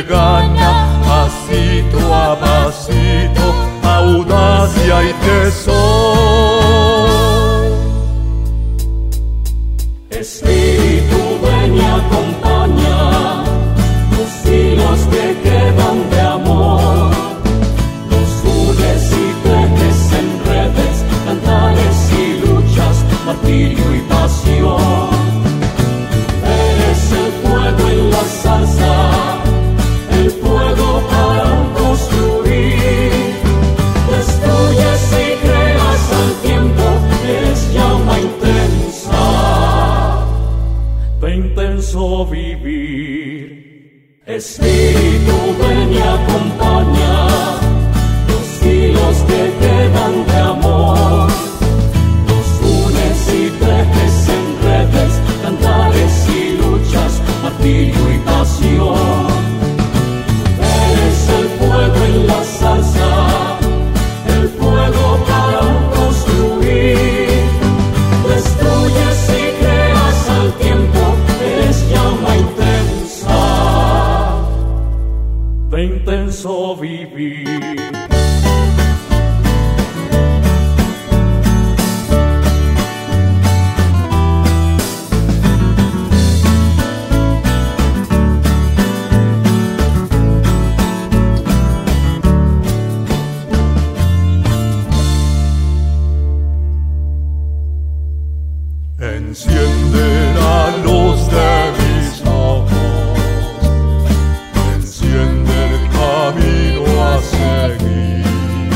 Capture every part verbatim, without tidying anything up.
gana pasito a pasito, audacia y tesón. Espíritu, ven y acompaña los hilos que quedan de amor, los unes y tejes en redes, cantares y luchas, martirio y pasión. Eres el fuego en la salsa, el fuego para construir. Destruyes y creas al tiempo, eres llama intensa de intenso vivir. Espíritu, ven y acompaña los hilos que quedan de amor, los unes y tejes en redes, cantares y luchas, martirio y pasión. Eres el fuego en la salsa, el fuego para construir. Destruyes y creas al tiempo, eres llama intensa de intenso vivir. Enciende la luz de mis ojos, enciende el camino a seguir,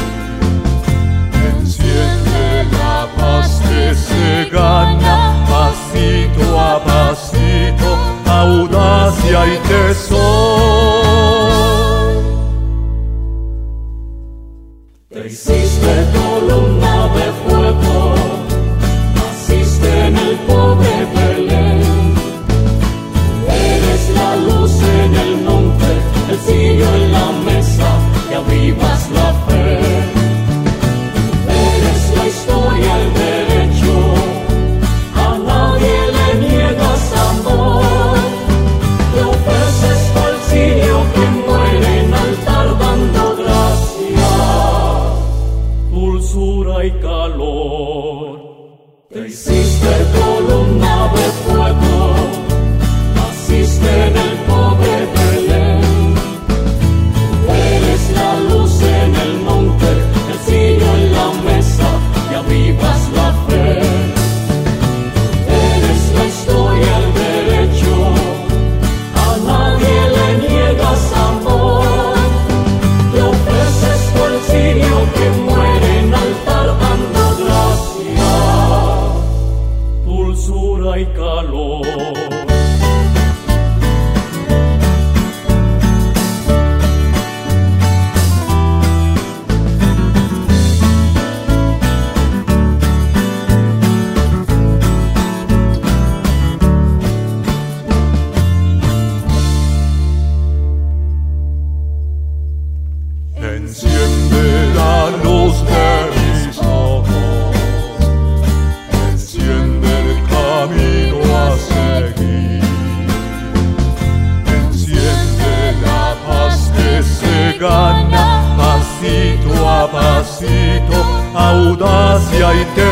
enciende la paz que se gana pasito a pasito, audacia y tesón. Te hiciste columna de fuego, en el pobre Belén. Eres la luz en el monte, el cirio en la mesa, que avivas la fe. Eres la historia, el derecho, a nadie le niegas amor. Te ofreces cual cirio que muere en altar dando gracias, dulzura y calor. Te hiciste columna de fuego, naciste en el pobre Belén. Eres la luz en el monte, el cirio en la mesa, que avivas la fe. Eres la historia, el derecho, a nadie le niegas amor. Te ofreces cual cirio que muere en altar dando gracias, dulzura y calor. Enciende la luz de mis ojos, enciende el camino a seguir, enciende la paz que se gana pasito a pasito, audacia y tesón.